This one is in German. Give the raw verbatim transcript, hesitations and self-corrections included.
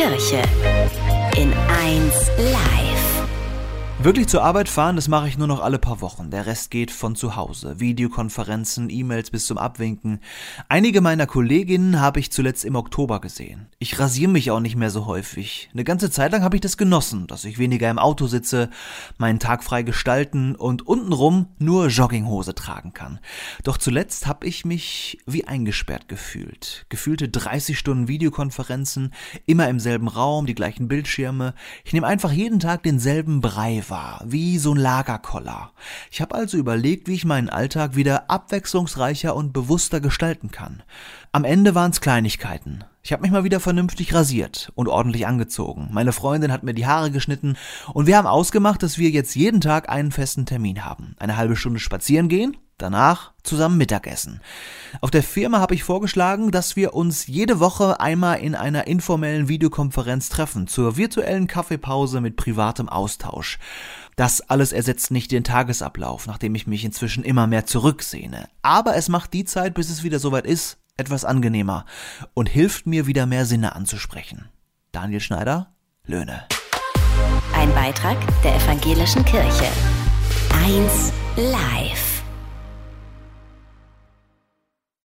Kirche. In eins Live. Wirklich zur Arbeit fahren, das mache ich nur noch alle paar Wochen. Der Rest geht von zu Hause. Videokonferenzen, E-Mails bis zum Abwinken. Einige meiner Kolleginnen habe ich zuletzt im Oktober gesehen. Ich rasiere mich auch nicht mehr so häufig. Eine ganze Zeit lang habe ich das genossen, dass ich weniger im Auto sitze, meinen Tag frei gestalten und untenrum nur Jogginghose tragen kann. Doch zuletzt habe ich mich wie eingesperrt gefühlt. Gefühlte dreißig Stunden Videokonferenzen, immer im selben Raum, die gleichen Bildschirme. Ich nehme einfach jeden Tag denselben Brei war, wie so ein Lagerkoller. Ich habe also überlegt, wie ich meinen Alltag wieder abwechslungsreicher und bewusster gestalten kann. Am Ende waren es Kleinigkeiten. Ich habe mich mal wieder vernünftig rasiert und ordentlich angezogen. Meine Freundin hat mir die Haare geschnitten und wir haben ausgemacht, dass wir jetzt jeden Tag einen festen Termin haben. Eine halbe Stunde spazieren gehen, danach zusammen Mittagessen. Auf der Firma habe ich vorgeschlagen, dass wir uns jede Woche einmal in einer informellen Videokonferenz treffen, zur virtuellen Kaffeepause mit privatem Austausch. Das alles ersetzt nicht den Tagesablauf, nachdem ich mich inzwischen immer mehr zurücksehne. Aber es macht die Zeit, bis es wieder soweit ist, etwas angenehmer und hilft mir, wieder mehr Sinne anzusprechen. Daniel Schneider, Löhne. Ein Beitrag der Evangelischen Kirche. eins Live.